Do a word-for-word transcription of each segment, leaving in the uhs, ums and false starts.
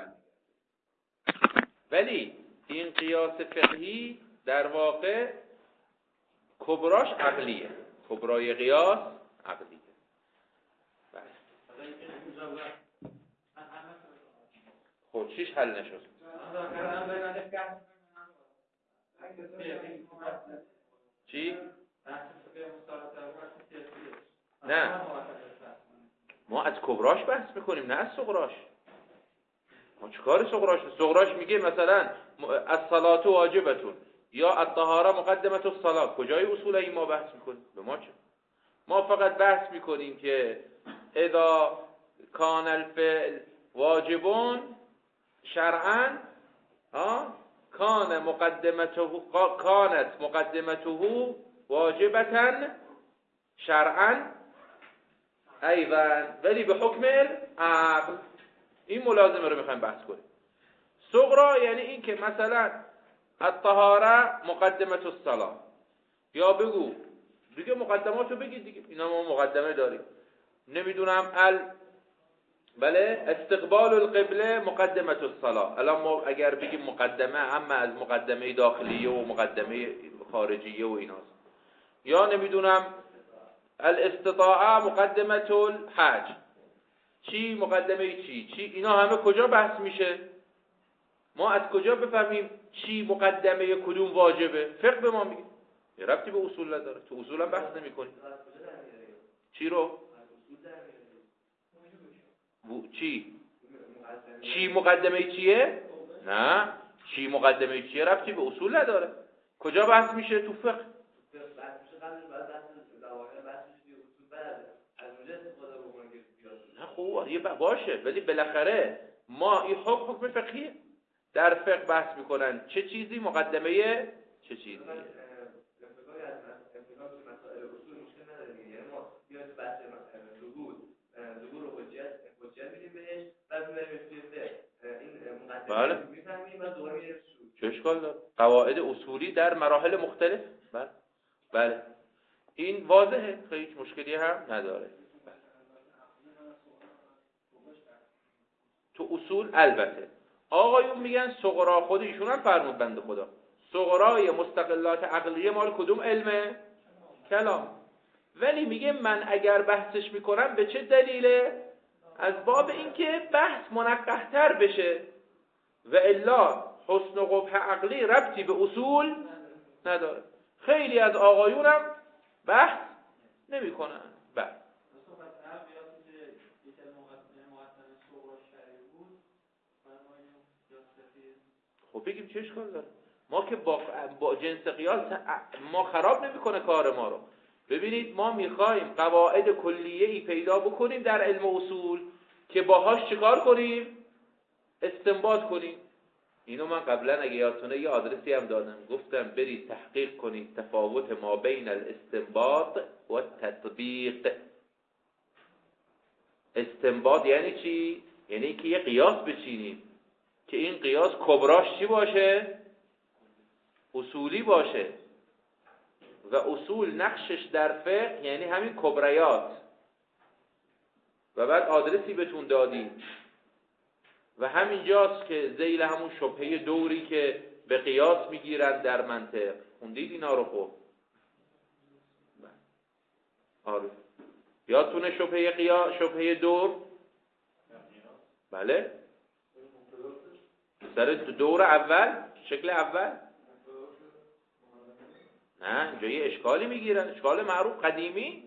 ولی این قیاس فقهی در واقع کبراش عقلیه، کبرای قیاس عقلیه. خب چیش حل نشد؟ چی؟ نه، ما از کبراش بحث میکنیم نه از صغراش. ما چیکار صغراش؟ صغراش میگه مثلا الصلاة واجبتون یا الطهاره مقدمه الصلاة. کجای اصول این ما بحث میکنیم؟ به ما چه؟ ما فقط بحث میکنیم که اذا کان الفعل واجبون شرعا کان مقدمته کانت مقدمته واجبتا شرعا ایضا ولی به حکم عقل. این ملازمه رو میخوایم بحث کنیم. صغرا یعنی این که مثلا الطهاره مقدمه الصلاه، یا بگو دیگه مقدماتو بگید دیگه، اینا ما مقدمه داریم. نمیدونم ال بله استقبال القبله مقدمه الصلاه. الان ما اگر بگیم مقدمه اما از مقدمه داخلیه و مقدمه خارجیه و ایناست. یا نمیدونم الاستطاعه مقدمه الحج، چی مقدمه چی چی، اینا همه کجا بحث میشه؟ ما از کجا بفهمیم چی مقدمه کدوم واجبه؟ فقه به ما میگه. یه ربطی به اصول نداره، تو اصول هم بحث نمی کنیم. چی رو؟ چی؟ چی مقدمه چیه؟ نه، چی مقدمه چیه ربطی به اصول نداره. کجا بحث میشه؟ تو فقه. نه خوب یه باشه، ولی بالاخره ما این حکم حکم فقهیه. در فقه بحث میکنن چه چیزی مقدمه چه چیزی. بله چه اشکال داره؟ قواعد اصولی در مراحل مختلف. بله بله این واضحه، خیلی مشکلی هم نداره. تو اصول البته آقایون میگن صغرا، خود ایشون هم فرمود بنده خدا صغرای مستقلات عقلیه مال کدوم علمه؟ کلام. ولی میگه من اگر بحثش میکنم به چه دلیله؟ از باب اینکه بحث منقح‌تر بشه، و الا حسن و قبح عقلی ربطی به اصول نداره. خیلی از آقایونم بحث نمیکنن. بله خب بگیم چه اشکال داره؟ ما که با, با جنس قیاس ما خراب نمیکنه کار ما رو. ببینید ما میخوایم قواعد کلیه‌ای پیدا بکنیم در علم اصول که باهاش چیکار کنیم؟ استنباط کنیم. اینو من قبلا اگه یادتونه یه آدرسی هم دادم، گفتم برید تحقیق کنید تفاوت ما بین الاستنباط و تطبیق. استنباط یعنی چی؟ یعنی که یه قیاس بچینیم که این قیاس کبراش چی باشه؟ اصولی باشه. و اصول نقشش در فقه یعنی همین کبریات. و بعد آدرسی بهتون دادیم و همینجاست که ذیل همون شبهه دوری که به قیاس میگیرن در منطق. خوندید اینا رو؟ خب آره یادتونه شبهه قیاس، شبهه دور؟ بله سر دور اول، شکل اول. نه اینجا یه اشکالی میگیرن، اشکال معروف قدیمی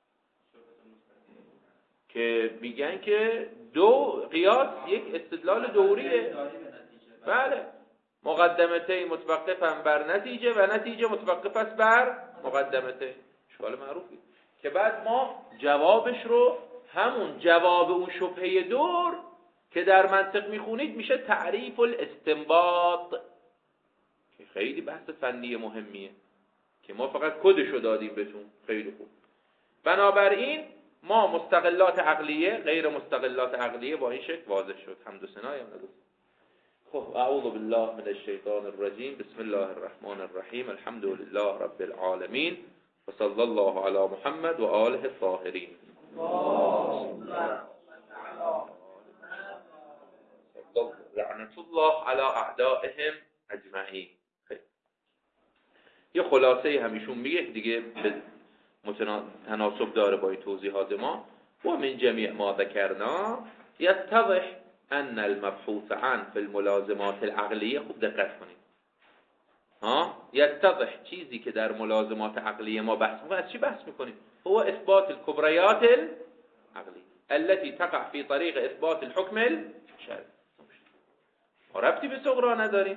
که میگن که دو قیاس یک استدلال دوریه. بله مقدمتین متوقفن بر نتیجه و نتیجه متوقف است بر مقدمتین. اشکال معروفی که بعد ما جوابش رو همون جواب اون شبهه دور که در منطق میخونید میشه تعریف الاستنباط، که خیلی بحث فنی مهمیه که ما فقط کدشو دادیم بهتون. خیلی خوب. بنابراین ما مستقلات عقلیه غیر مستقلات عقلیه با این شکل واضح شد. حمد و ثنا. خب اعوذ بالله من الشیطان الرجیم. بسم الله الرحمن الرحیم. الحمد لله رب العالمین و صلی الله علی محمد و آله الطاهرین. اللهم لعنت الله علی اعدائهم اجمعین. یه خلاصه همیشون میگه دیگه به تناسب داره با این توضیحات ما. و من جمیع ما ذکرنا یتضح ان المبحوث عن فی الملازمات العقلیه، خوب دقت کنید ها، یتضح چیزی که در ملازمات عقلیه ما بحث میکنیم. از چی بحث میکنیم؟ هو اثبات الکبریات العقلیه التي تقع في طریق اثبات الحكم الشرعی. ما ربطی به صغرا نداریم،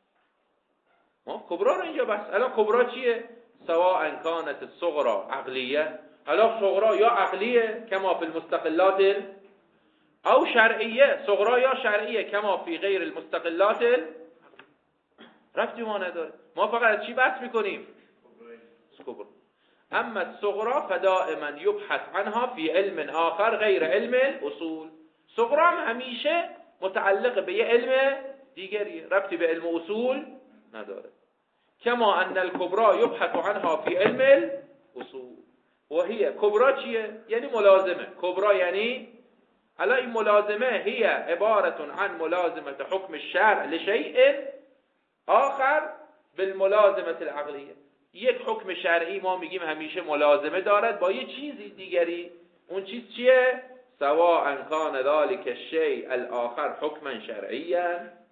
ما کبرا رو اینجا بحث. الان کبرا چیه؟ سواء کانت الصغرا عقلیه، الان صغرا یا عقلیه کما فی المستقلات او شرعیه، صغرا یا شرعیه کما فی غیر المستقلات، ربطی ما نداره. ما فقط از چی بحث میکنیم؟ کبرا. اما الصغرا فدائما یبحث عنها فی علم آخر غیر علم اصول. صغرا هم همیشه متعلق به یه علم دیگری، ربطی به علم اصول نداره. کما ان الکبرا یبحث عنها فی علم الاصول. و هی کبرا چیه؟ یعنی ملازمه. کبرا یعنی الان این ملازمه هی عبارت عن ملازمه حکم الشرع لشیء آخر بالملازمه العقلیه. یک حکم شرعی ما میگیم همیشه ملازمه دارد با یه چیزی دیگری. اون چیز چیه؟ سواء کان ذلك الشیء الاخر حکما شرعیا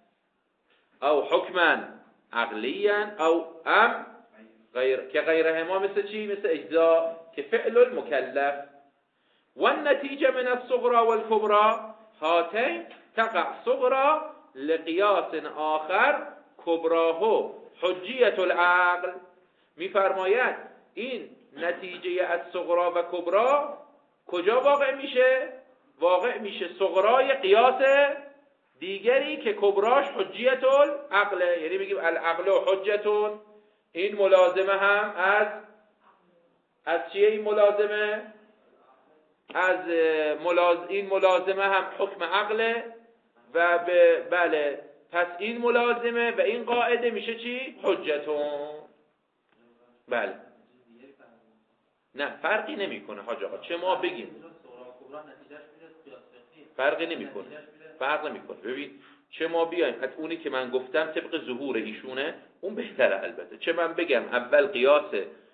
او حکما عقلیا او ام غیر، که غیرهما مثل چی؟ مثل اجزاء که فعل المکلف. والنتیجه من الصغرى والكبرى هاتین تقع صغرى لقیاس آخر کبراه حجیت العقل. میفرماید این نتیجه از صغرا و کبرا کجا واقع میشه؟ واقع میشه صغرای قیاس دیگری که کبراش حجیت العقل. یعنی بگیم العقل حجتون، این ملازمه هم از از چیه؟ این ملازمه از ملاز... این ملازمه هم حکم عقله و به بله، پس این ملازمه و این قاعده میشه چی؟ حجتون. بله نه فرقی نمیکنه حاج آقا، چه ما بگیم فرقی نمیکنه، فرق نمیکنه. ببین چه ما بیایم از اونی که من گفتم طبق ظهور ایشونه اون بهتره البته، چه من بگم اول قیاس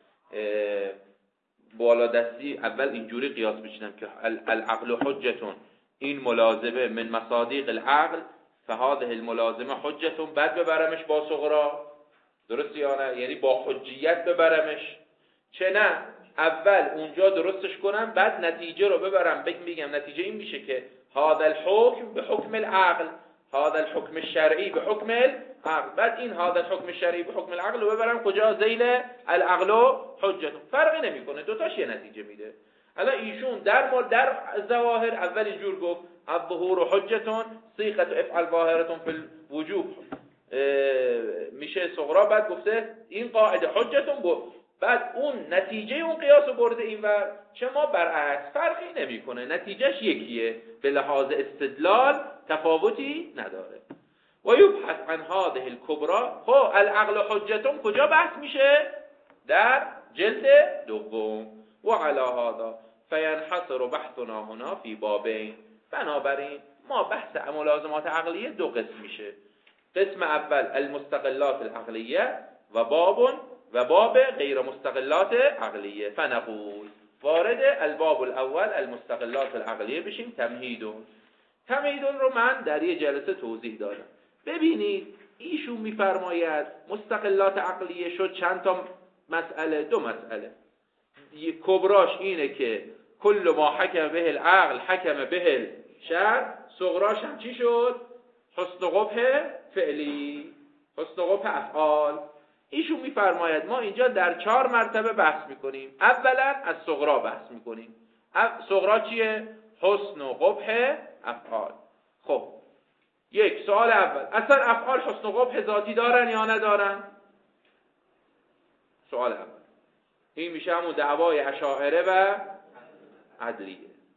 بالا دستی اول اینجوری قیاس بچینم که العقل حجتون، این ملازمه من مصادیق العقل فهذه الملازمه حجتون، بعد ببرمش با صغرا، درست یا نه؟ یعنی با حجیت ببرمش. چه نه اول اونجا درستش کنم بعد نتیجه رو ببرم بگم نتیجه این میشه که هذا الحكم به حکم العقل، هذا الحكم الشرعی به حکم العقل، بعد این هذا الحكم الشرعی به حکم العقل رو ببرم کجا؟ ذیل العقل حجت. فرقی نمیکنه، دوتاش یه نتیجه میده. الان ایشون در ما در ظواهر اول اینجور گفت الظهور حجتون صيغه افعل ظاهرتون فی الوجوب میشه صغرا، بعد گفته این قاعده حجتون بود، بعد اون نتیجه اون قیاس رو برده اینور. چه ما برعکس، فرقی نمیکنه، نتیجهش یکیه، به لحاظ استدلال تفاوتی نداره. و یبحث عن هذه الكبرى. خب العقل حجتون کجا بحث میشه؟ در جلد دوم. و علی هذا فینحصر بحثنا هنا فی بابین. بنابراین ما بحث ملازمات عقلیه دو قسم میشه. قسم اول المستقلات العقلیه و باب و باب غیر مستقلات عقلیه. فنقول وارد الباب الاول المستقلات العقلیه بشیم. تمهیدون تمهیدون رو من در یه جلسه توضیح دادم. ببینید ایشون میفرماید مستقلات عقلیه شد چند تا مسئله، دو مسئله. کبراش اینه که کل ما حکم به العقل حکم به الشرع. صغراش هم چی شد؟ حسن قبح فعلی، حسن قبح افعال. ایشون میفرماید ما اینجا در چهار مرتبه بحث میکنیم. اولا از صغرا بحث میکنیم. صغرا چیه؟ حسن و قبح افعال. خب یک سوال اول، اصلا افعال حسن و قبح ذاتی دارن یا ندارن؟ سوال اول این میشه همون دعوای اشاعره و عدلیه.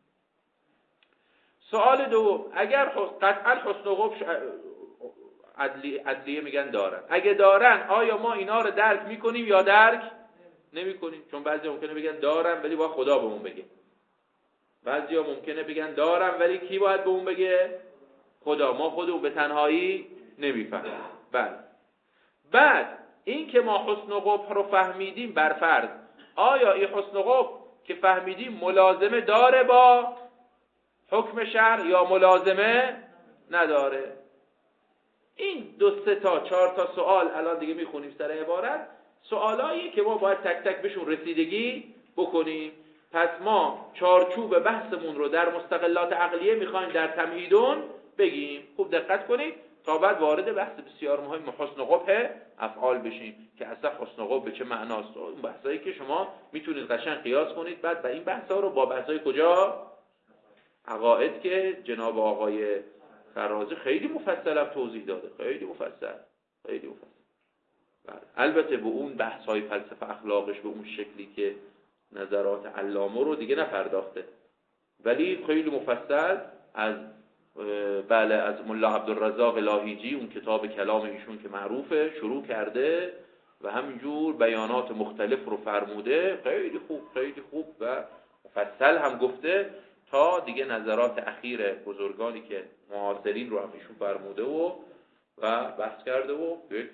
سوال دوم، اگر قطعا حسن و قبح عدلی عدلیه میگن دارن، اگه دارن آیا ما اینا رو درک میکنیم یا درک نمیکنیم؟ چون بعضی ممکنه بگن دارن ولی با خدا بهمون بگه، بعضی ها ممکنه بگن دارن ولی کی باید بهمون بگه؟ خدا، ما خودمون به تنهایی نمیفهمیم. بله. بعد این که ما حسن و قبح رو فهمیدیم بر فرض، آیا این حسن و قبح که فهمیدیم ملازمه داره با حکم شرع یا ملازمه نداره؟ این دو سه تا چهار تا سوال الان دیگه میخونیم سر عبارت، سوالایی که ما باید تک تک بهشون رسیدگی بکنیم. پس ما چارچوب بحثمون رو در مستقلات عقلیه میخوایم در تمهیدون بگیم. خوب دقت کنید تا بعد وارد بحث بسیار مهم حسن و قبح افعال بشیم که اصلا حسن و قبح به چه معناست. اون بحثایی که شما میتونید قشنگ قیاس کنید بعد با این بحثا رو با بحثای کجا عقاید که جناب آقای فرازی خیلی مفصل هم توضیح داده، خیلی مفصل خیلی مفصل. بله. البته به اون بحث‌های فلسفه اخلاقش به اون شکلی که نظرات علامه رو دیگه نپرداخته، ولی خیلی مفصل از بله از ملا عبدالرزاق لاهیجی اون کتاب کلام ایشون که معروفه شروع کرده و همینجور بیانات مختلف رو فرموده، خیلی خوب خیلی خوب و مفصل هم گفته تا دیگه نظرات اخیر بزرگانی که معاصرین رو هم ایشون فرموده و و بحث کرده و یک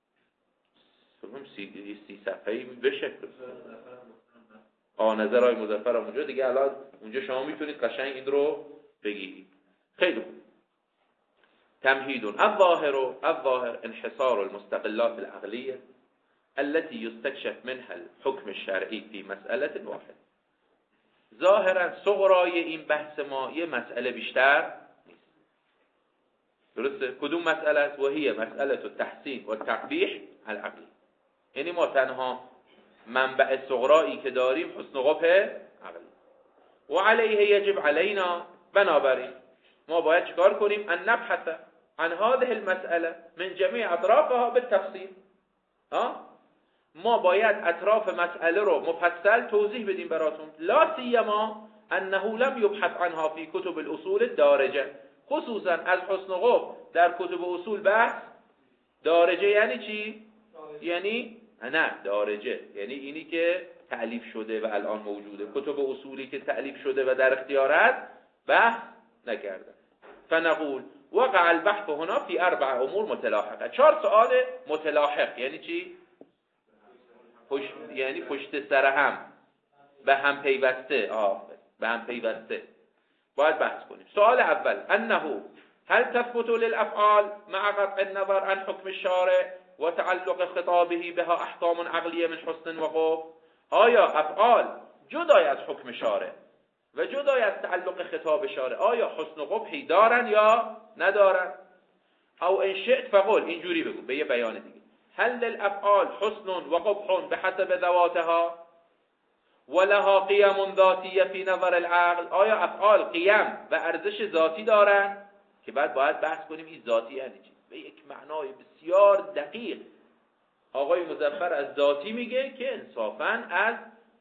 سی, سی صفحه‌ای بشه آ نظرهای مظفر هم اونجا دیگه. الان اونجا شما میتونید قشنگ این رو بگیرید. خیلی خوب. تمهید الظاهر الظاهر انحصار المستقلات العقلية التي يستكشف منها الحكم الشرعي في مسألة واحدة. ظاهرا صغرای این بحث ما یه مسئله بیشتر نیست. درسته؟ کدوم مسئله است؟ و هي مسئله التحسین و التقبیح العقلی. یعنی ما تنها منبع صغرایی که داریم حسن و قبح عقلی. و علیه یجب علینا، بنابراین ما باید چکار کنیم؟ ان نبحث عن هذه المسأله من جميع اطرافها بالتفصیل. ها؟ ما باید اطراف مسئله رو مفصل توضیح بدیم براتون. لا سیما انه لم یبحث عنها فی کتب الاصول الدارجه، خصوصا از حسن و قبح در کتب اصول بحث دارجه یعنی چی؟ یعنی نه دارجه یعنی اینی که تألیف شده و الان موجوده. کتب اصولی که تألیف شده و در اختیار است بحث نکرده. فنقول وقع البحث هنا فی اربع امور متلاحقه. چهار سوال متلاحق یعنی چی؟ پشت، یعنی پشت سر هم به هم پیوسته. آه به هم پیوسته باید بحث کنیم. سوال اول انه هل تثبت للافعال مع قطع النظر عن حکم الشارع و تعلق خطابه بها احکام عقلیه من حسن و قبح؟ آیا افعال جدای از حکم شارع و جدای از تعلق خطاب شارع آیا حسن و قبحی دارن یا ندارن؟ او ان شئت فقل، اینجوری بگو به یه بیان دیگه، هل للافعال حسن و قبح بحسب ذواتها ولها قیم ذاتیه فی نظر العقل؟ آیا افعال قیم و ارزش ذاتی دارن؟ که بعد باید بحث کنیم این ذاتی یعنی چی به یک معنای بسیار دقیق. آقای مظفر از ذاتی میگه که انصافاً از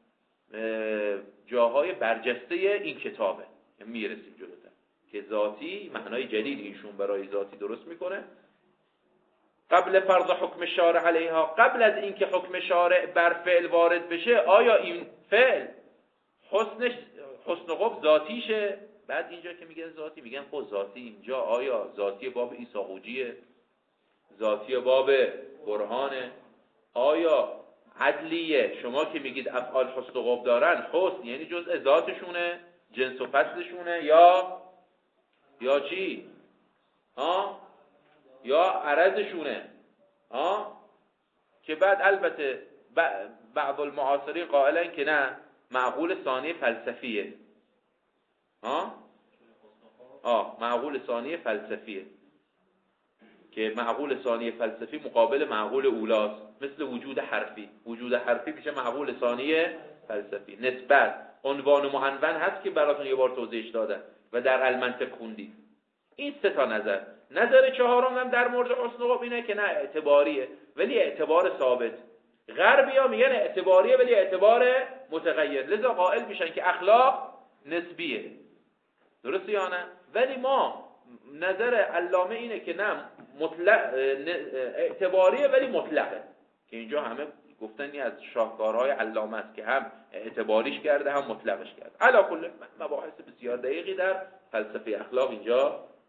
جاهای برجسته این کتابه، میرسیم جلوتر که ذاتی معنای جدید ایشون برای ذاتی درست میکنه. قبل فرض حکم شارع علیها، قبل از اینکه حکم شارع بر فعل وارد بشه آیا این فعل حسنش حسن و قبح ذاتیشه؟ بعد اینجا که میگن ذاتی میگن خود ذاتی اینجا آیا ذاتی باب ایساقوجیه، ذاتی باب برهانه، آیا عدلیه؟ شما که میگید افعال حسن و قبح دارن، حسن یعنی جزء ذاتشونه، جنس و فصلشونه، یا یا چی؟ ها؟ یا عرضشونه؟ ها؟ که بعد البته بعض المعاصرین قائلن که نه، معقول ثانی فلسفیه. ها؟ آه معقول ثانی فلسفیه که معقول ثانی فلسفی مقابل معقول اولاست، مثل وجود حرفی. وجود حرفی میشه معقول ثانی فلسفی. نسبت عنوان و معنون هست که براتون یه بار توضیحش دادم و در المنطق خوندید. این سه تا نظر. نظر چهارم هم در مورد حسن و قبح اینه که نه اعتباریه ولی اعتبار ثابت. غربی‌ها میگن اعتباریه ولی اعتبار متغیر، لذا قائل میشن که اخلاق نسبیه. درسته یا نه؟ ولی ما نظر علامه اینه که نه مطلق اعتباریه ولی مطلقه، که اینجا همه گفتنی از شاهکارهای علامه است که هم اعتباریش کرده هم مطلقش کرده. علا کل مباحث بسیار دقیقی در فلسفه اخلاق اینجا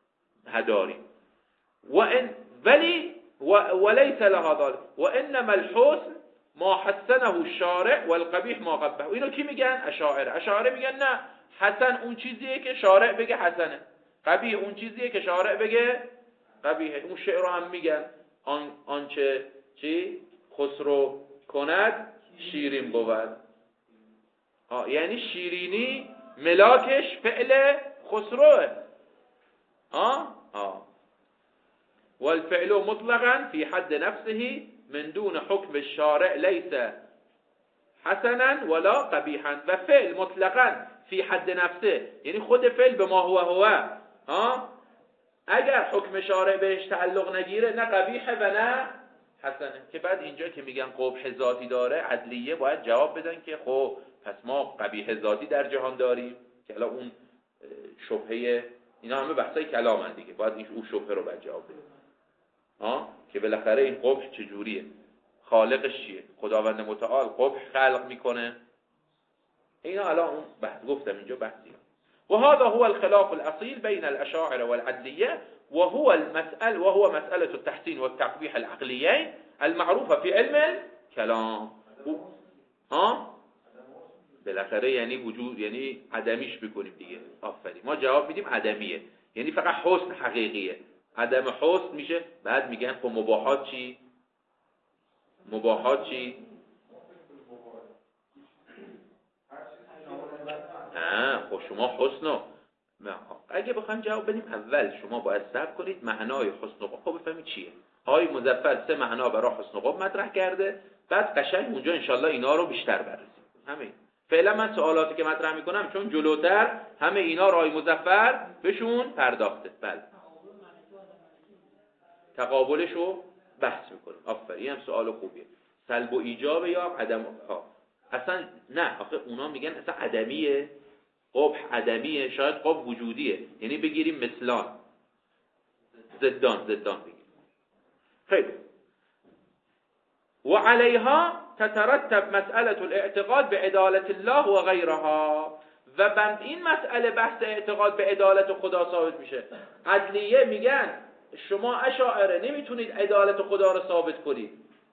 داریم. و ان ولی وليس لها ذلك وانما الحسن ما حسنه الشارع والقبیح ما قبحه. اینو کی میگن؟ اشاعره. اشاعره میگن نه، حسن اون چیزیه که شارع بگه حسنه، قبیح اون چیزیه که شارع بگه قبیحه. اون شعر رو هم میگن آن آنچه چی خسرو کند شیرین بود. ها یعنی شیرینی ملاکش فعل خسروه. ها ها والفعل مطلقا في حد نفسه من دون حكم الشارع ليس حسنا ولا قبیحا. و فعل مطلقا فی حد نفسه یعنی خود فعل به ما هو هو، ها اگر حکم شارع بهش تعلق نگیره نه قبیحه و نه حسنه. که بعد اینجا که میگن قبح ذاتی داره، عدلیه باید جواب بدن که خب پس ما قبیح ذاتی در جهان داریم، که الان اون شبهه، اینا همه بحثای کلامن دیگه، باید این اون شبهه رو باید جواب بدن. ها که بالاخره این قبح چجوریه، خالقش چیه، خداوند متعال قبح خلق میکنه. اینا الان اون بحث گفتم اینجا بحثی. و هذا هو الخلاف الاصيل بين الاشاعره والعدليه وهو المسألة وهو مسألة التحسين والتقبيح العقليين المعروفة في علم الكلام. ها بالاخره یعنی وجود، یعنی عدمیش بکنیم دیگه. آفرین، ما جواب میدیم عدمیه، یعنی فقط حسن حقیقیه. عدم حسن میشه. بعد میگن خب مباحات چی؟ مباحات چی؟ نه خب شما حسنو اگه بخوایم جواب بدیم اول شما باید صبر کنید معنای حسن و قبح خب بفهمید چیه. آقای مظفر سه معنا برای حسن و قبح مطرح کرده، بعد قشنگ اونجا انشالله اینا رو بیشتر بررسی. همین فعلا من سوالاتی که مطرح میکنم چون جلوتر همه اینا رو آقای مظفر بهشون پرداخته. بله تقابلش رو بحث میکنیم. آفرین، هم سوال خوبیه. سلب و ایجاب یا عدم ها. اصلا نه آخه اونا میگن اصلا عدمیه، قبح عدمیه، شاید قبح وجودیه، یعنی بگیریم مثلان، زدان زدان بگیریم. خیلی و علیها تترتب مسئله الاعتقاد به عدالت الله و غیرها. و بند این مسئله بحث اعتقاد به عدالت خدا ثابت میشه. عدلیه میگن شما اشاعره نمیتونید عدالت خدا رو ثابت کنید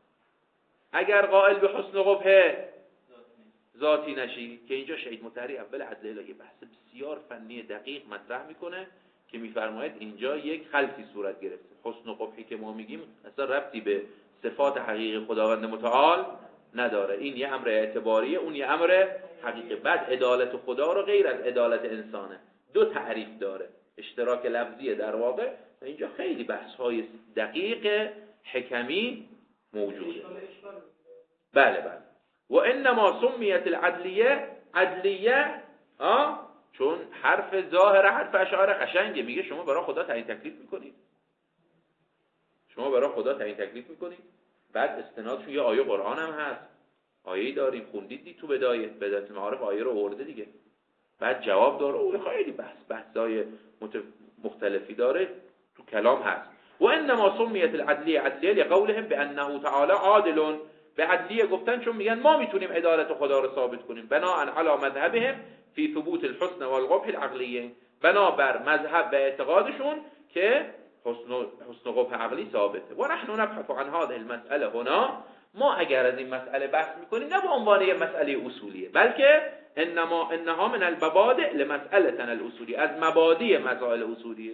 اگر قائل به حسن و قبح ذاتی نشی. که اینجا شهید مطهری اول عدلیه یه بحث بسیار فنی دقیق مطرح میکنه که میفرماید اینجا یک خلطی صورت گرفته. حسن و قبحی که ما میگیم اصلا ربطی به صفات حقیقی خداوند متعال نداره. این یه امر اعتباریه، اون یه امر حقیقی. بعد عدالت خدا رو غیر از عدالت انسانه، دو تعریف داره، اشتراک لفظیه در واقع. اینجا خیلی بحث های دقیق حکمی موجوده. بله بله. و انما سمیت العدلیه عدلیه آه چون حرف ظاهر حرف اشعار قشنگه، میگه شما برای خدا تعیین تکلیف میکنید، شما برای خدا تعیین تکلیف میکنید. بعد استنادش یه آیه قرآن هم هست، آیه‌ای داریم خوندید دی تو بدایه بدایت المعارف آیه رو آورده دیگه. بعد جواب داره، اون خیلی بحث بحثای مختلفی داره تو کلام هست. و انما سمیت العدلیه عدلیه لقولهم بانه تعالی عادل. به عدلیه گفتن چون میگن ما میتونیم عدالت خدا رو ثابت کنیم بناء علی مذهبهم فی ثبوت الحسن والقبح العقلیه، بنا بر مذهب و اعتقادشون که حسن و حسن و قبح عقلی ثابته. و نحن نبحث عن هذه المسأله هنا. ما اگر از این مسئله بحث میکنیم نه به عنوان یه مسئله اصولیه، بلکه انما انها من المبادئ لمسألتنا الاصولی، از مبادئ مسائل اصولیه،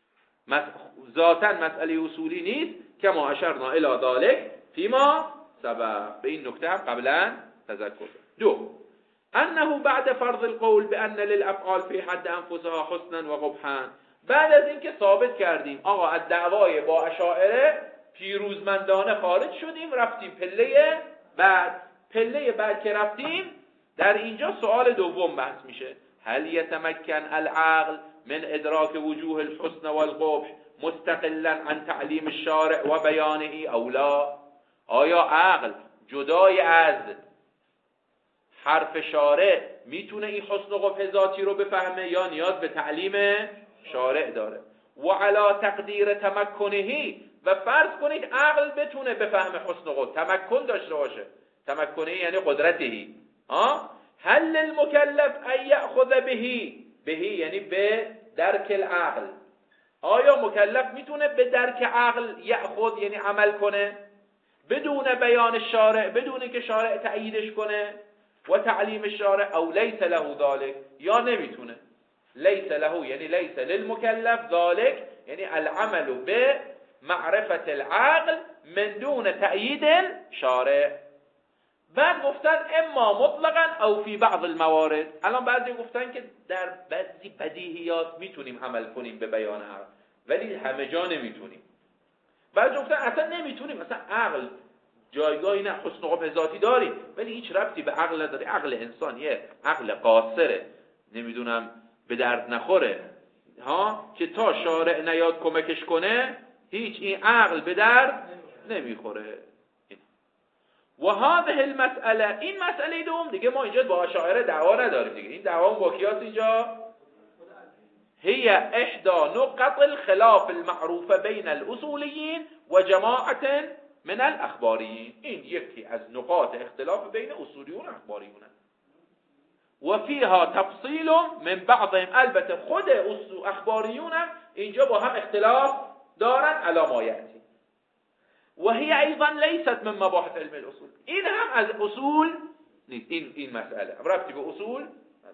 ذاتاً مسئله اصولی نیست. که ما اشرنا الی ذلک فیما سبق. به این نکته هم قبلا تذکر دو انه بعد فرض القول بان للافعال في حد انفسها حسنا و قبحا. بعد از اینکه ثابت کردیم آقا از دعوای با اشاعره پیروزمندانه خارج شدیم، رفتیم پله بعد. پله بعد که رفتیم در اینجا سوال دوم بحث میشه. هل یتمکن العقل من ادراک وجوه الحسن والقبح مستقلا عن تعلیم الشارع و بیانه او لا؟ آیا عقل جدای از حرف شارع میتونه این حسن و قبح ذاتی رو بفهمه یا نیاز به تعلیم شارع داره؟ و علا تقدیر تمکنهی، و فرض کنید عقل بتونه بفهمه حسن و قبح، تمکن داشته باشه. تمکنهی یعنی قدرتهی. ها هل المکلف ان یأخذ بهی، بهی یعنی به درک العقل. آیا مکلف میتونه به درک عقل یأخذ یعنی عمل کنه بدون بیان شارع، بدون که شارع تأییدش کنه و تعلیم شارع، او لیس له ذلك، یا نمیتونه؟ لیس له یعنی لیس للمکلف ذلك یعنی العمل به معرفت العقل من دون تأیید شارع. بعد گفتن اما مطلقا او فی بعض الموارد. الان بعضی گفتن که در بعضی بدیهیات میتونیم عمل کنیم به بیان عقل ولی همه جا نمیتونیم. بعضی گفتن اصلا نمیتونیم، اصلا عقل جایگاهی نه، حسن و قبح ذاتی داریم ولی هیچ ربطی به عقل نداره، عقل انسانیه، عقل قاصره، نمیدونم به درد نخوره ها، که تا شارع نیاد کمکش کنه هیچ این عقل به درد نمیخوره. و هذه المسئله، این مسئله دوم دیگه ما اینجا با اشاعره دعوا نداریم دیگه، این دعوا با کیاست اینجا؟ هي احدى نقط الخلاف المعروف بین الاصولیین و جماعت من الاخباریین. این یکی از نقاط اختلاف بین اصولیون و اخباریون و فیها تفصیل من بعضهم. البته خود اخباریون هم اینجا با هم اختلاف دارن علی ما یأتی. و هی ایضا لیست من مباحث علم الاصول، این هم از اصول نیست، این این مسئله ربطی به اصول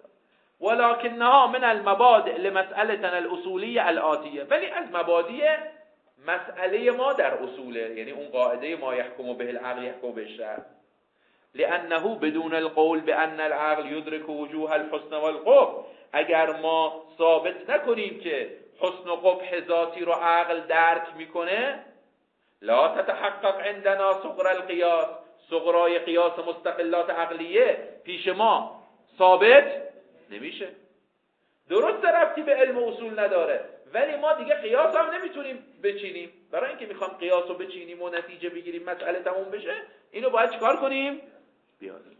ولكنها من المبادئ لمسألتنا الاصولية الآتية، ولی از مبادئ مسئله ما در اصوله، یعنی اون قاعده ما يحكم به العقل يحكم به الشرع، لأنه بدون القول بأن العقل يدرك وجوه الحسن والقبح. اگر ما ثابت نکنیم که حسن و قبح ذاتی رو عقل درک میکنه، لا تتحقق عندنا صغر القياس، صغرای قیاس مستقلات عقلیه پیش ما ثابت نمیشه. درست ربطی به علم اصول نداره ولی ما دیگه قیاس هم نمیتونیم بچینیم، برای اینکه میخوام قیاس رو بچینیم و نتیجه بگیریم مسئله تموم بشه اینو باید چیکار کنیم؟ بیاریم.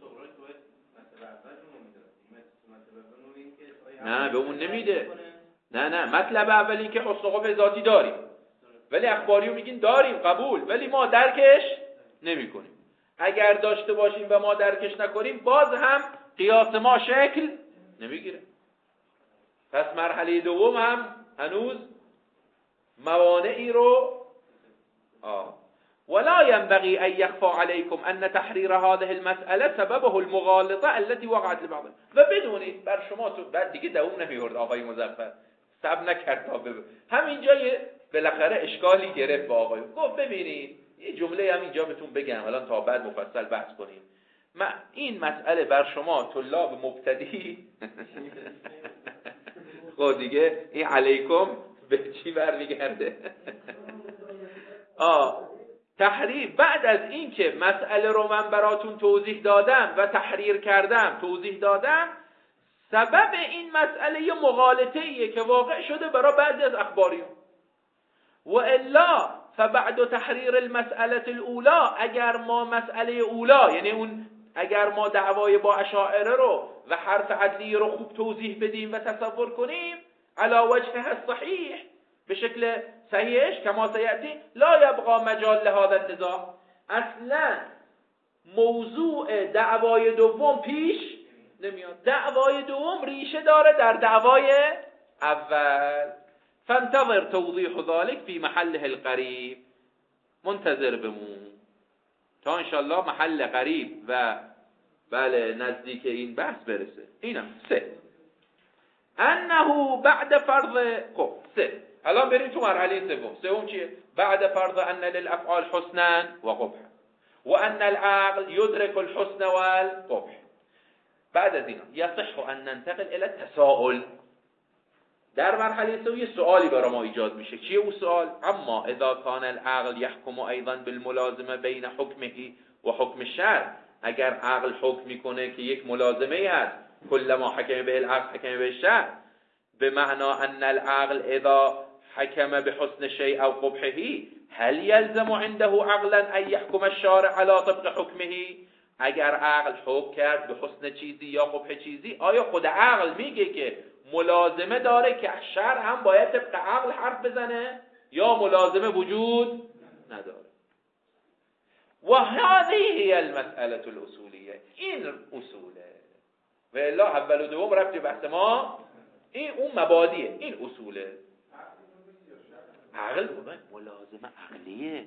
نه به اون نمیده، نه نه مطلب اولی که حسن و قبح ذاتی داریم ولی اخباریو میگین داریم قبول، ولی ما درکش نمی کنیم. اگر داشته باشیم و ما درکش نکنیم باز هم قیاس ما شکل نمیگیره. پس مرحله دوم هم هنوز موانعی رو آه. ولا ينبغي ان يخفى عليكم ان تحرير هذه المسألة سببه المغالطة التي وقعت لبعض. و بدونید بر شما تو بعد دیگه دوام نمیورد آقای مظفر صبر نکرد تا بب... همینجا بالاخره اشکالی گرفت با آقای گفت ببینید یه جمله هم اینجا بهتون بگم الان تا بعد مفصل بحث کنیم. ما این مسئله بر شما طلاب مبتدی خود دیگه این علیکم به چی برمیگرده؟ آه تحریر بعد از این که مسئله رو من براتون توضیح دادم و تحریر کردم توضیح دادم، سبب این مسئله یه مغالطه‌ایه که واقع شده برای بعضی از اخباریون. و الا فبعد تحریر المسئله الاولى، اگر ما مسئله اولا یعنی اون اگر ما دعوای با اشاعره رو و حرف عدلی رو خوب توضیح بدیم و تصور کنیم علی وجهه الصحیح به شکل صحیحش کما سیأتی، لا یبقى مجال لهذا النزاع، اصلا موضوع دعوای دوم پیش نمیاد. دعوای دوم ریشه داره در دعوای اول. فانتظر توضیح ذلك فی محله القریب، منتظر بمون تا انشالله محل قریب و بله نزدیک این بحث برسه. اینم سه انه بعد فرض خب سه الان بریم تو مرحله سوم. سوم چیه؟ بعد فرض ان للافعال حسنا و قبح و ان العقل يدرك الحسن والقبح. بعد از اینا یصح ان ننتقل الى التساؤل. در مرحله سوم یه سوالی برای ما ایجاد میشه. چیه اون سوال؟ اما اذا كان العقل يحكم ايضا بالملازمه بين حكمه و حكم الشرع، اگر عقل حکم میکنه که یک ملازمه هست كلما حكم به العقل حكم به الشرع، بمعنى ان العقل اذا حكم بحسن شيء او قبحه هل يلزم عنده عقلا ان يحكم الشارع على طبق حكمه؟ اگر عقل حکم کرد به حسن چیزی یا قبح چیزی، آیا خود عقل میگه که ملازمه داره که شرع هم باید طبق عقل حرف بزنه یا ملازمه وجود نداره؟ و هذه هي المسألة الأصولية. این اصوله و الا اول و دوم ربط بحث ما این اون مبادیه، این اصوله. عقل ملازمه عقلیه.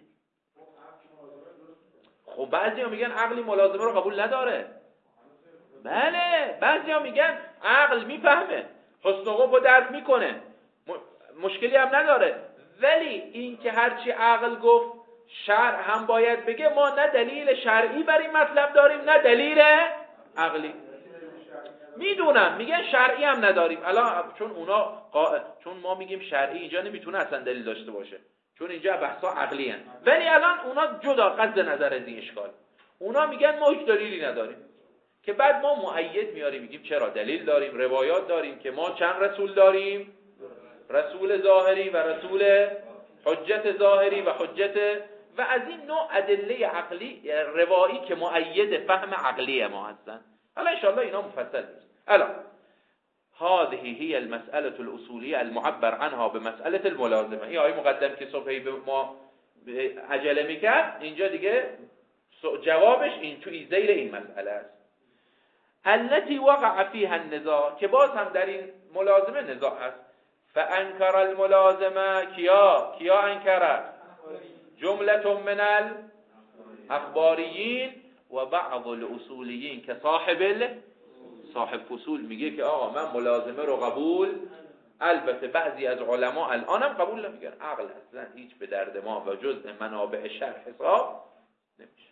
خب بعضیا میگن عقلی ملازمه رو قبول نداره. بله بعضیا میگن عقل میفهمه، حسن و خوب درک میکنه، مشکلی هم نداره، ولی این که هرچی عقل گفت شرع هم باید بگه، ما نه دلیل شرعی بر این مطلب داریم نه دلیل عقلی. میدونم میگن شرعی هم نداریم الان، چون اونا قا... چون ما میگیم شرعی اینجا نمیتونه اصلا دلیل داشته باشه، چون اینجا بحثا عقلی هن. ولی الان اونا جدا قصد نظر از این اشکال، اونا میگن ما هیچ دلیلی نداریم، که بعد ما مؤید میاریم میگیم چرا دلیل داریم، روایات داریم که ما چند رسول داریم، رسول ظاهری و رسول حجت ظاهری و حجت، و از این نوع ادله عقلی روایی که مؤید فهم عقلی ما هستن. حالا ان شاء الله اینا مفصل میشه. الان هذه هي المسألة الأصولية المعبر عنها بمسألة الملازمة. این آیه مقدم که صبحی به ما عجله میکرد، اینجا دیگه جوابش این توی زیر این مسئله است. التي وقع فيها النزاع، که باز هم در این ملازمه نزاع است. فانکر الملازمه کیا کیا انکر؟ جمله من الاخباریین و بعض الاصولیین که صاحب صاحب فصول میگه که آقا من ملازمه رو قبول، البته بعضی از علما الانم قبول نمیگن، عقل اصلا هیچ به درد ما و جزء منابع شرع حساب نمیشه.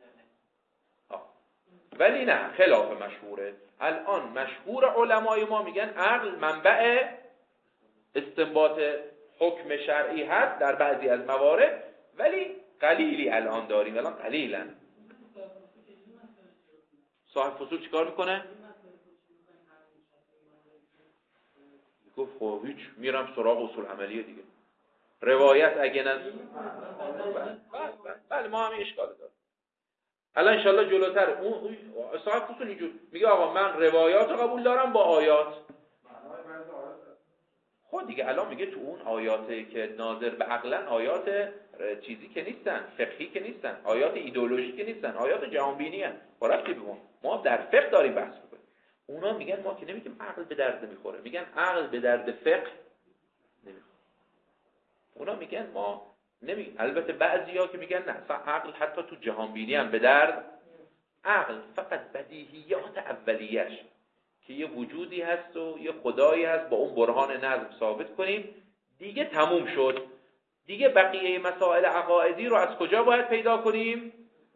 ولی نه، خلاف مشهوره. الان مشهور علمای ما میگن عقل منبع استنباط حکم شرعی هست در بعضی از موارد، ولی قلیلی الان داریم، الان قلیلا. صاحب فصول چیکار میکنه؟ گفت خب هیچ، میرم سراغ اصول عملیه دیگه، روایت اگه نه بله ما هم اشکال داریم. الان انشالله جلوتر اون صاحب فصول اینجور میگه آقا من روایات رو قبول دارم با آیات. خود دیگه الان میگه تو اون آیاتی که ناظر به عقلن، آیات چیزی که نیستن، فقهی که نیستن، آیات ایدئولوژی که نیستن، آیات جهانبینی ان. ربطی به ما ما در فقه داریم بحث میکنیم. اونا میگن ما که نمیگیم عقل به درد نمیخوره، میگن عقل به درد فقه نمیخوره. اونا میگن ما نمیگن. البته بعضیا که میگن نه، عقل حتی تو جهانبینی هم به درد، عقل فقط بدیهیات اولیه‌اش که یه وجودی هست و یه خدایی هست، با اون برهان نظم ثابت کنیم دیگه تموم شد. دیگه بقیه مسائل عقائدی رو از کجا باید پیدا کنیم؟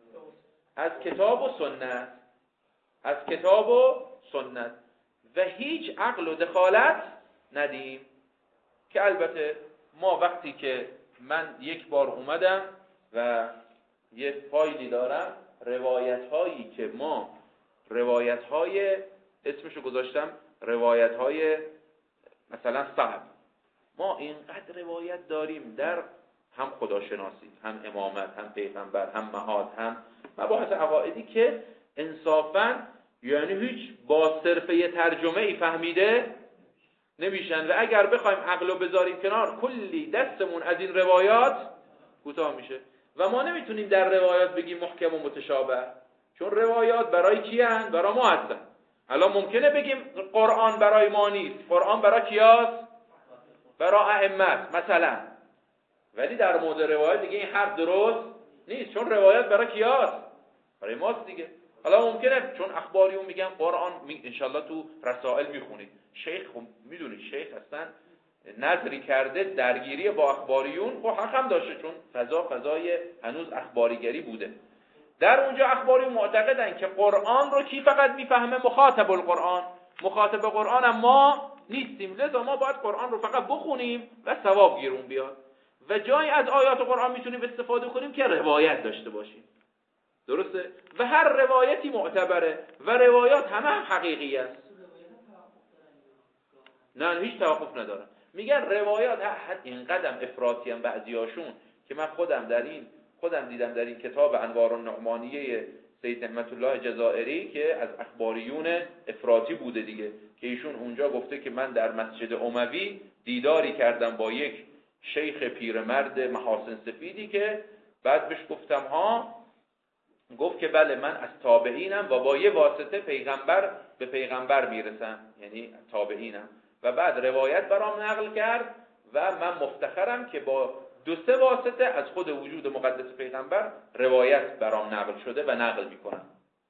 از کتاب و سنت، از کتاب و سنت، و هیچ عقل و دخالت ندیم. که البته ما وقتی که من یک بار اومدم و یه فایلی دارم، روایت هایی که ما روایت های اسمشو گذاشتم روایت های مثلا صعب، ما اینقدر روایت داریم در هم خداشناسی، هم امامت، هم پیغمبر، هم معاد، هم مباحث عقائدی که انصافاً یعنی هیچ با صرف یه ترجمه ای فهمیده نمیشن، و اگر بخوایم عقلو بذاریم کنار کلی دستمون از این روایات کوتاه میشه و ما نمیتونیم در روایات بگیم محکم و متشابه، چون روایات برای کی هستن؟ برای ما هستن. الان ممکنه بگیم قرآن برای ما نیست، قرآن برای کیاست؟ برای ائمه مثلا، ولی در مورد روایت دیگه این حرف درست نیست، چون روایت برای کیاست؟ برای ماست دیگه. حالا ممکنه چون اخباریون میگن قرآن می... انشالله تو رسائل میخونید، شیخ خب میدونید شیخ اصلا نظری کرده درگیری با اخباریون، خب حق هم داشته چون فضا فضای هنوز اخباریگری بوده. در اونجا اخباریون معتقدن که قرآن رو کی فقط میفهمه؟ مخاطب القرآن، مخاطب قرآن هم ما نیستیم، لذا ما باید قرآن رو فقط بخونیم و ثواب گیرون بیاد، و جایی از آیات قرآن میتونیم استفاده کنیم که روایت داشته باشیم. درسته؟ و هر روایتی معتبره و روایات همه هم حقیقی است، نه هیچ توقف نداره. میگن روایات حد این قدم افراطی هم بعضیاشون، که من خودم در این خودم دیدم در این کتاب انوار النعمانیه سید نعمت الله جزائری که از اخباریون افراطی بوده دیگه، که ایشون اونجا گفته که من در مسجد اموی دیداری کردم با یک شیخ پیرمرد محاسن سفیدی که بعد بهش گفتم ها، گفت که بله من از تابعینم و با یه واسطه پیغمبر به پیغمبر میرسم، یعنی تابعینم، و بعد روایت برام نقل کرد و من مفتخرم که با دو سه واسطه از خود وجود مقدس پیغمبر روایت برام نقل شده و نقل میکنم.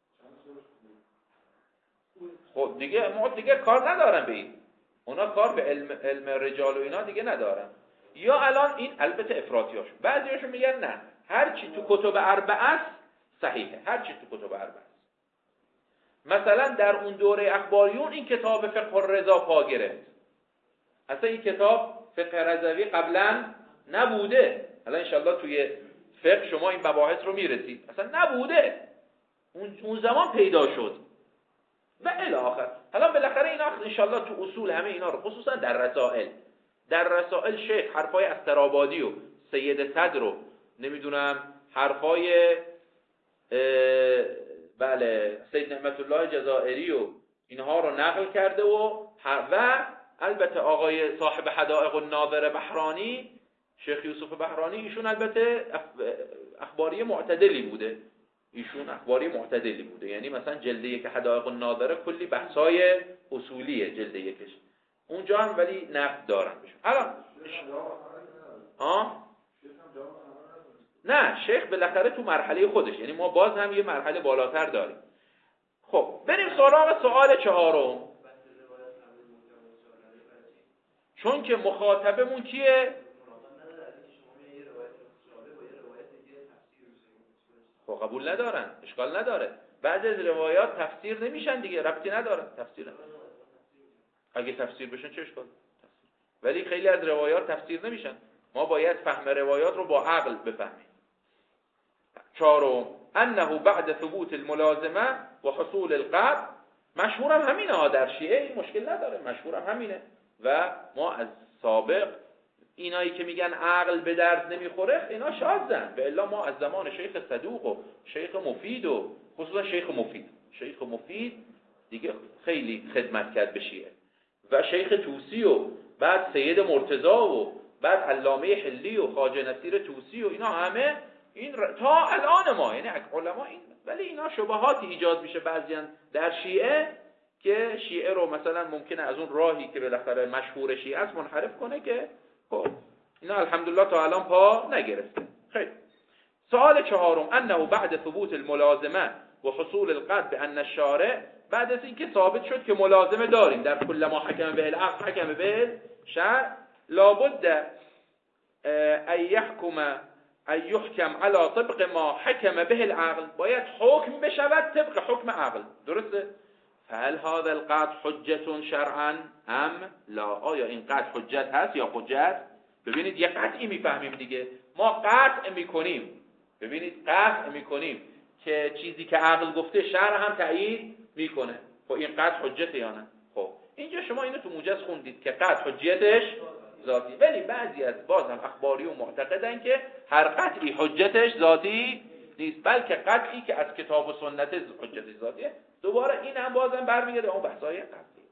خب دیگه ما دیگه کار ندارم به این، اونا کار به علم, علم رجال و اینا دیگه ندارن. یا الان این البته افراطیاشون، بعضیاشون میگن نه هر چی تو کتب اربعه است صحیحه، هر چی تو کتب اربعه است. مثلا در اون دوره اخباریون این کتاب فقه الرضا پا گرفت، اصلا این کتاب فقه رضوی قبلا نبوده. الان انشالله توی فقه شما این مباحث رو میرسید، اصلا نبوده، اون اون زمان پیدا شد و الی آخر. حالا بالاخره اینا انشالله تو اصول همه اینا رو، خصوصا در رسائل در رسائل شیخ حرفای استرابادی و سید صدر رو نمیدونم حرفای بله سید نعمت الله جزائری و اینها رو نقل کرده و و البته آقای صاحب حدائق الناظر بحرانی، شیخ یوسف بحرانی، ایشون البته اخباری معتدلی بوده، ایشون اخباری معتدلی بوده، یعنی مثلا جلد یک حدائق الناظر کلی بحثای اصولیه جلد یکش، اونجا هم ولی نقد دارن بشون. الان ها نه شیخ بالاخره تو مرحله خودش، یعنی ما باز هم یه مرحله بالاتر داریم. خب بریم سراغ سوال چهارم. چون که مخاطبمون کیه؟ خب قبول ندارن، اشکال نداره، بعضی از روایات تفسیر نمیشن دیگه، ربطی نداره تفسیر نداره. اگه تفسیر بشن چه اشکال؟ ولی خیلی از روایات تفسیر نمیشن، ما باید فهم روایات رو با عقل بفهمیم. چهارم انه بعد ثبوت الملازمه و حصول القطع، مشهورم همینه ها، در شیعه این مشکل نداره، مشهورم همینه و ما از سابق اینایی که میگن عقل به درد نمیخوره اینا شاذن، به الا ما از زمان شیخ صدوق و شیخ مفید و خصوصا شیخ مفید شیخ مفید دیگه خیلی خدمت کرد به شیعه و شیخ طوسی و بعد سید مرتضی و بعد علامه حلی و خواجه نصیر طوسی و اینا همه این ر... تا الان ما، یعنی علما این، ولی اینا شبهاتی ایجاد میشه بعضیان در شیعه که شیعه رو مثلا ممکنه از اون راهی که بالاخره مشهور شیعه است منحرف کنه که خب اینا الحمدلله تا الان پا نگرفته. خیلی سوال چهارم انه بعد ثبوت الملازمه و حصول القطع بان الشارع، بعد از اینکه ثابت شد که ملازمه داریم در کل ما حکم به العقل حکم به شرع، لابد ان يحكم ان يحكم على طبق ما حكم به العقل، باید حکم بشود طبق حکم عقل، درسته؟ فهل هذا القطع حجة شرعا ام لا؟ آیا این قطع حجت هست یا حجت؟ ببینید یه قطعی میفهمیم دیگه، ما قطع میکنیم، ببینید قطع میکنیم که چیزی که عقل گفته شرع هم تایید میکنه، خب این قطع حجت یا نه؟ خب اینجا شما اینو تو موجز خوندید که قطع حجتش ذاتی، ولی بعضی از باز هم اخباری و معتقدن که هر قطعی حجتش ذاتی نیست، بلکه قطعی که از کتاب و سنت حجتش ذاتیه. دوباره این هم بازم برمیگرده اون بحثای قطعی.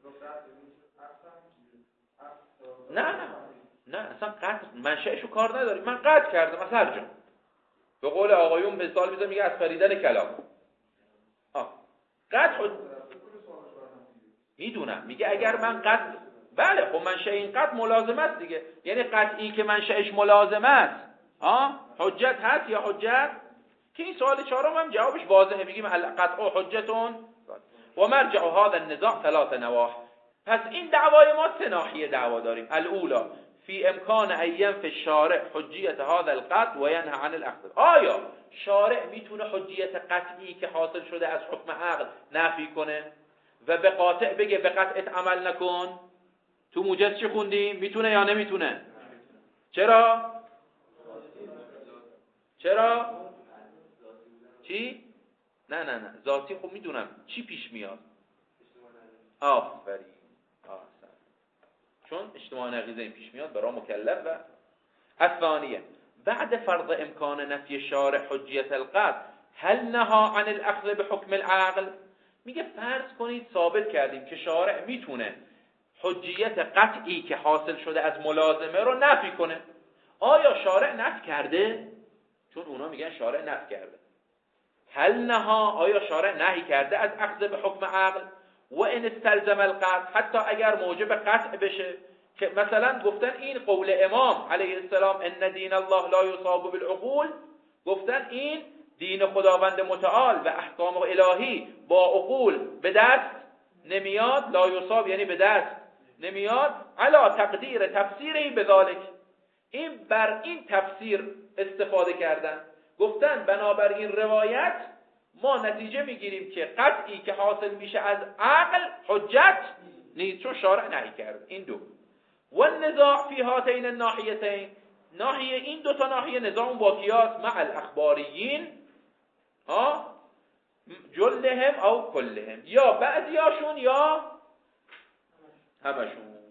نه نه نه اصلا قطع منشأشو کار نداریم، من قطع کردم از هر جا، به قول آقایون مثال میزنم میگه از خریدن کلام. آه قطع میدونم، میگه اگر من قطع، بله خب منشأ این قطع ملازمه است دیگه، یعنی قطعی که منشأش ملازمه است ها حجت هست یا حجت؟ که این سوال چهارم هم جوابش واضحه، میگیم القطع حجتون و مرجع هذا النزاع ثلاث نواح. پس این دعوای ما سه ناحیه دعوا داریم. الاولى فی امکان ان ينفي الشارع حجیت هذا القطع و ینهی عن الاخذ، آیا شارع میتونه حجیت قطعی که حاصل شده از حکم عقل نفی کنه و به قاطع بگه به قطعت عمل نکن؟ تو موجز چی خوندیم؟ میتونه یا نمیتونه؟ چرا؟ چرا؟ چی؟ نه نه نه ذاتی خب میدونم چی پیش میاد؟ آفرین آفرین چون اجتماع نقیضه این پیش میاد برای مکلف. و الثانیه بعد فرض امکان نفی شارع حجیت القطع هل نها عن الاخذ بحکم العقل، میگه فرض کنید ثابت کردیم که شارع میتونه حجیت قطعی که حاصل شده از ملازمه رو نفی کنه، آیا شارع نفی کرده؟ چون اونا میگن شارع نفی کرده. هل نها، آیا شارع نهی کرده از اخذ به حکم عقل؟ و ان استلزم القطع، حتی اگر موجب قطع بشه، که مثلا گفتن این قول امام علیه السلام ان دین الله لا یصاب بالعقول، گفتن این دین خداوند متعال و احکام الهی با عقول به دست نمیاد، لا یصاب یعنی به دست نمیاد، علا تقدیر تفسیری بذالک، این بر این تفسیر استفاده کردن، گفتن بنابر این روایت ما نتیجه میگیریم که قطعی که حاصل میشه از عقل حجت نیست، چون شارع نهی کرد. این دو و النزاع فی هاتین الناحیتین، ناحیه این دو تا ناحیه نزاع با کیاس مع الاخباریین ها جلهم او کلهم، یا بعضیاشون یا همشون.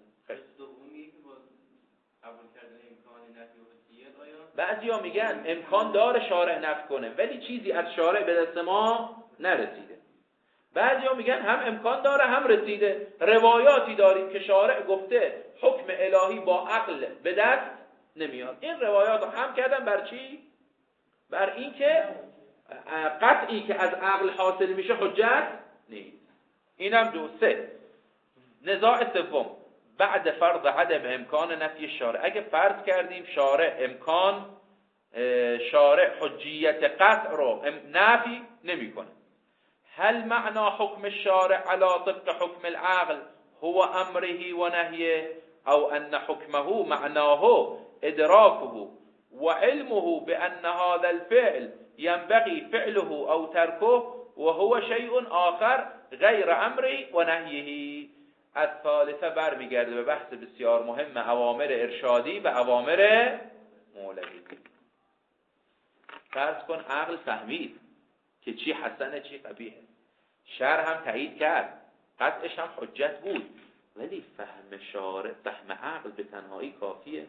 بعضیا میگن امکان داره شارع نفی کنه ولی چیزی از شارع به دست ما نرسیده. بعضیا میگن هم امکان داره هم رسیده، روایاتی داریم که شارع گفته حکم الهی با عقل به دست نمیاد. این روایات رو هم کردن بر چی؟ بر این که قطعی که از عقل حاصل میشه حجت نیست. اینم دو. سه نزاع سوم بعد فرض عدم امکان نفی شارع، اگه فرض کردیم شارع امکان شارع حجیت قطع رو نفی نمیکنه، هل معنا حکم الشارع على طبق حکم العقل هو امره و نهیه او ان حکمه معناه ادراکه و علمه بان هذا الفعل ينبغي فعله او تركه وهو شيء آخر غیر امره و نهیه. از ثالثه برمیگرده به بحث بسیار مهم اوامر ارشادی و اوامر مولوی. فرض کن عقل فهمید که چی حسنه چی قبیحه، شرع هم تایید کرد، قطعش هم حجت بود، ولی فهم شارع فهم عقل به تنهایی کافیه؟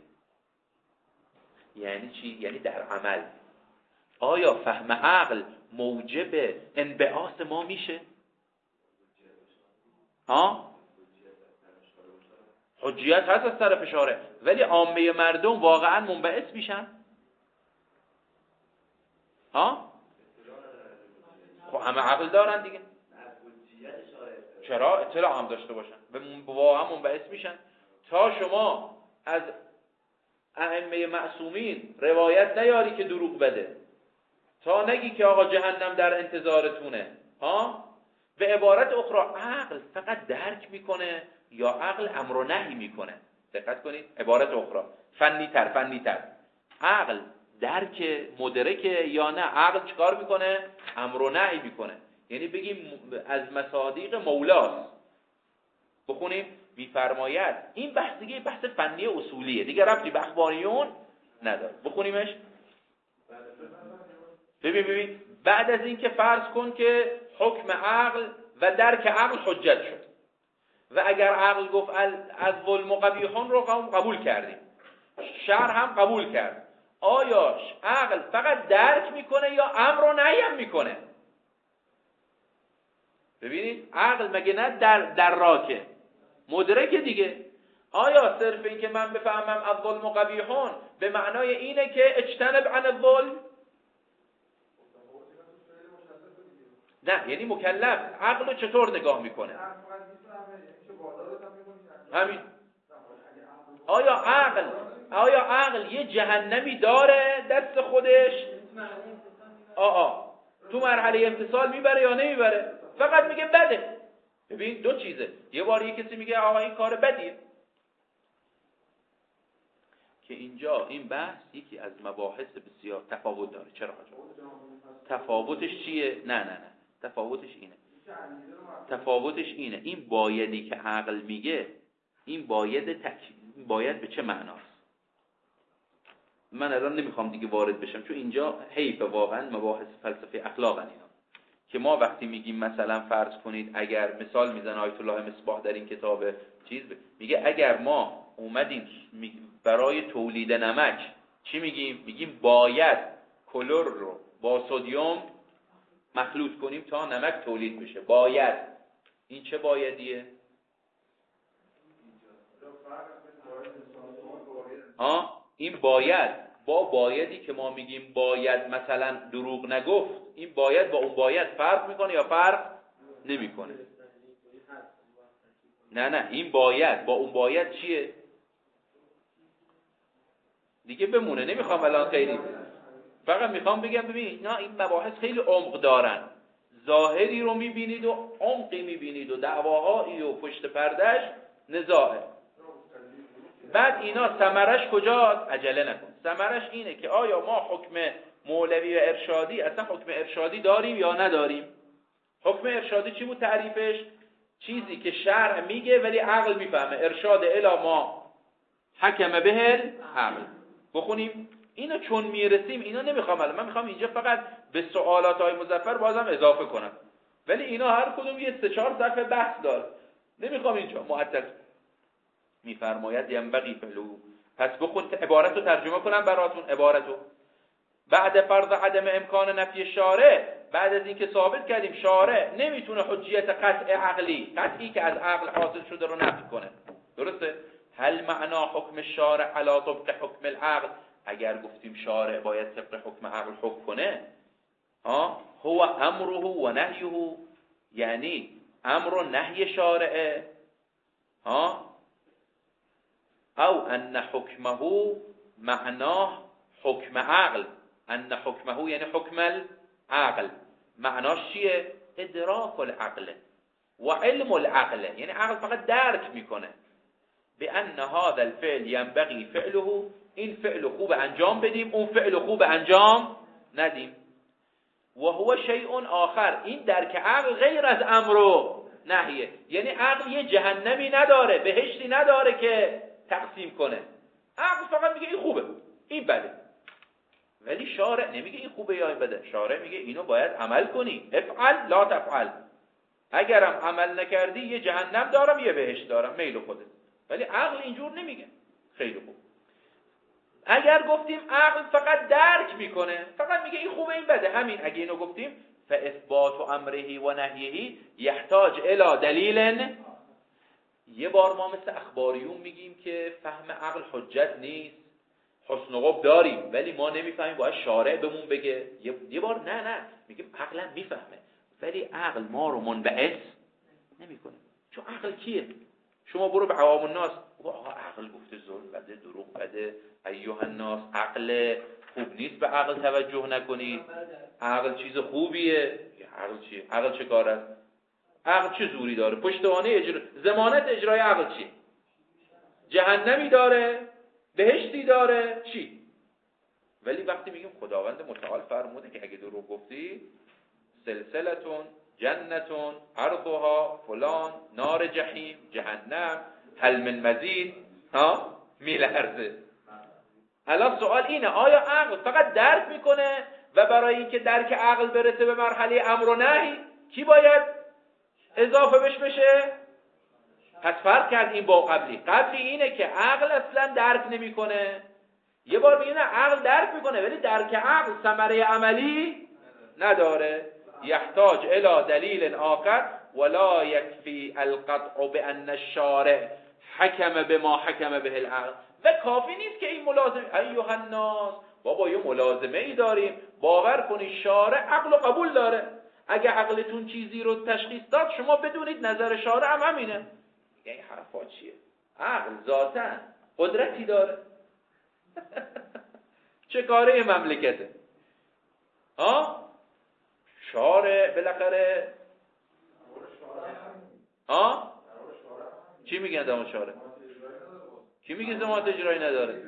یعنی چی؟ یعنی در عمل آیا فهم عقل موجب انبعاث ما میشه؟ ها؟ حجیت هست از طرف شارع، ولی عامه مردم واقعا منبعث میشن؟ ها؟ خب همه عقل دارن دیگه، چرا اطلاع هم داشته باشن به واقعا منبعث میشن؟ تا شما از ائمه معصومین روایت نیاری که دروغ بده، تا نگی که آقا جهنم در انتظارتونه، ها؟ به عبارت اخرى عقل فقط درک میکنه یا عقل امر و نهی میکنه؟ دقت کنید، عبارت اخرى فنی تر فنی تر عقل درک مدرکه یا نه عقل چیکار میکنه؟ امر و نهی میکنه. یعنی بگیم از مصادیق مولاست، بخونیم میفرماید، این بحث دیگه بحث فنی اصولیه دیگه، ربطی به اخباریون نداره. بخونیمش. ببین ببین بعد از این که فرض کن که حکم عقل و درک عقل حجت شد و اگر عقل گفت از ظلم و قبیحون رو قبول کردیم، شرع هم قبول کرد، آیا عقل فقط درک میکنه یا امر و نهی هم میکنه؟ ببینید عقل مگه نه در دراکه، مدرکه دیگه. آیا صرف این که من بفهمم از ظلم و قبیحون به معنای اینه که اجتنب عن الظلم؟ نه، یعنی مکلف عقل رو چطور نگاه میکنه؟ همین. آیا عقل آیا عقل یه جهنمی داره دست خودش؟ آآ تو مرحله امتصال میبره یا نمیبره؟ فقط میگه بده. ببین دو چیزه، یه بار یه کسی میگه آقا این کار بدیه، که اینجا این بحث یکی از مباحث بسیار تفاوت داره. چرا تفاوتش چیه؟ نه نه نه تفاوتش اینه تفاوتش اینه این بایدی که عقل میگه، این باید تک... باید به چه معناست؟ من الان نمیخوام دیگه وارد بشم، چون اینجا حیف واقعا مباحث فلسفه اخلاق اینا، که ما وقتی میگیم مثلا فرض کنید، اگر مثال میزنه آیت الله مصباح در این کتاب چیز میگه، اگر ما اومدیم برای تولید نمک چی میگیم؟ میگیم باید کلور رو با سدیم مخلوط کنیم تا نمک تولید بشه. باید. این چه بایدیه؟ ها؟ این باید با بایدی که ما میگیم باید مثلا دروغ نگفت، این باید با اون باید فرق میکنه یا فرق نمیکنه؟ نه نه این باید با اون باید چیه؟ دیگه بمونه، نمیخوام الان خیلی، فقط میخوام بگم ببین نه این مباحث خیلی عمق دارن، ظاهری رو میبینید و عمقی میبینید و دعواهایی و پشت پردهش نزاعه. بعد اینا ثمرش کجاست؟ عجله نکن. ثمرش اینه که آیا ما حکم مولوی و ارشادی اصلا حکم ارشادی داریم یا نداریم؟ حکم ارشادی چی بود تعریفش؟ چیزی که شرع میگه ولی عقل میفهمه. ارشاد الی ما حکم به العقل. بخونیم اینو چون میرسیم، اینا نمیخوام الان، من میخوام اینجا فقط به سوالات های مظفر بازم اضافه کنم، ولی اینا هر کدوم یه سه چهار صفحه بحث داره، نمیخوام اینجا معطل. میفرماید ینبغی فعلو. پس بخون عبارت رو ترجمه کنم براتون. عبارت رو بعد فرض عدم امکان نفی شارع، بعد از اینکه ثابت کردیم شارع نمیتونه حجیت قطع عقلی، قطعی که از عقل حاصل شده رو نفی کنه، درسته؟ هل معنا حکم شارع علی طبق حکم العقل؟ اگر گفتیم شارع باید طبق حکم عقل حکم کنه، ها هو امره و نهیه، یعنی امر و نهی شارعه، ها او ان حکمه معناه حکم عقل، ان حکمه یعنی حکم العقل، معناش چیه؟ ادراک العقل و علم العقل، یعنی عقل فقط درک میکنه. بان هذا الفعل ينبغي فعله، این فعل خوب انجام بدیم، اون فعل خوب انجام ندیم. و هو شیء آخر، این درک عقل غیر از امر و نهیه، یعنی عقل یه جهنمی نداره، بهشتی نداره که تقسیم کنه. عقل فقط میگه این خوبه این بده، ولی شارع نمیگه این خوبه یا این بده. شارع میگه اینو باید عمل کنی، افعل لا تفعل، اگرم عمل نکردی یه جهنم دارم یه بهشت دارم، میل خودت. ولی عقل اینجور نمیگه. خیلی خوب. اگر گفتیم عقل فقط درک میکنه، فقط میگه این خوبه این بده، همین، اگه اینو گفتیم فاثبات امره و نهیه یحتاج الی دلیل. یه بار ما مثل اخباریون میگیم که فهم عقل حجت نیست، حسن قب داریم ولی ما نمیفهمیم، باید شارع بهمون بگه. یه بار نه نه میگیم عقلا میفهمه ولی عقل ما رو منبعث نمیکنه. چون عقل کیه؟ شما برو به عوام الناس، آقا عقل گفته ظلم بده، دروغ بده، ایها الناس عقل خوب نیست، به عقل توجه نکنید، عقل چیز خوبیه. عقل چیه؟ عقل چه کار است؟ عقل چه زوری داره؟ پشتوانه اجرا، ضمانت اجرای عقل چیه؟ جهنمی داره، بهشتی داره، چی؟ ولی وقتی میگیم خداوند متعال فرموده که اگه دروغ گفتی سلسلتون جنتون عرضها فلان نار جهیم جهنم هل من مزید، ها میلرزه. الان سوال اینه آیا عقل فقط درک میکنه و برای اینکه درک عقل برسه به مرحله امر و نهی کی باید اضافه بش بشه؟ پس فرق کرد این با قبلی. قبلی اینه که عقل اصلا درک نمیکنه، یه بار میگه نه عقل درک میکنه ولی درک عقل ثمره عملی نداره. یحتاج الی دلیل آخر ولا یکفی القطع بان الشارع حکم بما حکم به العقل. و کافی نیست که این ملازم ایها الناس، بابا یه ملازمه ای داریم، باور کنید شارع عقل و قبول داره. اگه عقلتون چیزی رو تشخیص داد شما بدونید نظر شارع هم همینه. یعنی حرفا چیه؟ عقل ذاتاً قدرتی داره. چه کاره مملکته؟ ها؟ شارع بالاخره ها؟ چی میگن دامون شارع؟ کی میگه ضمانت اجرایی نداره؟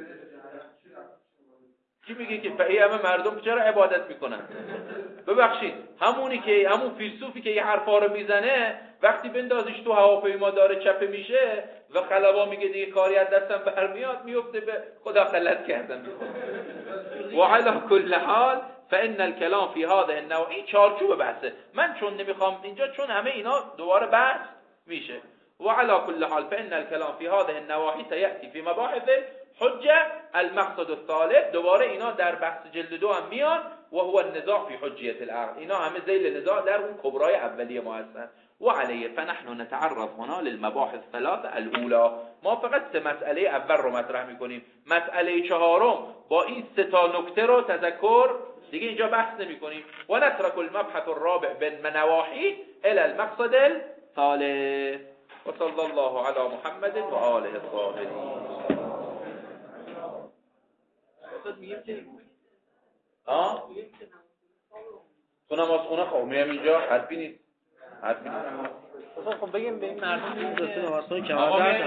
کی میگه که فعی همه مردم چرا عبادت میکنن؟ ببخشید همونی که همون فیلسوفی که یه حرفا رو میزنه وقتی بندازیش تو هواپیما داره چپه میشه و خلبا میگه دیگه کاری از دستم برمیاد میفته به خدا غلط کردم. و علی کل حال فان الكلام فی هذه النوع، این چارچوب بحثه. من چون نمیخوام اینجا، چون همه اینا دوباره بحث میشه. و علی کل حال فان الكلام فی هذه النواحی سیأتی فی مباحث حجه المقصد الثالث. دوباره اینا در بحث جلد دو هم میان و هو النزاع فی حجیت العقل. اینا همه ذیل نزاع در اون کبرای اولیه ما هستن. و علیه فنحن نتعرض هنا للمباحث ثلاث الاولى. ما فقط سه مسئله اول رو مطرح میکنیم. مسئله چهارم با این سه تا نکته رو تذکر دیگه اینجا بحث نمیکنیم. و نترک المبحث الرابع بالنواحی الى المقصد الثالث. و صلی الله علی محمد و آله الطاهرین. ها تو نماز خونه خب میام اینجا حرفی نیست حرفی نیست خب بگیم به این مردم این دو سه نماز خونه آقا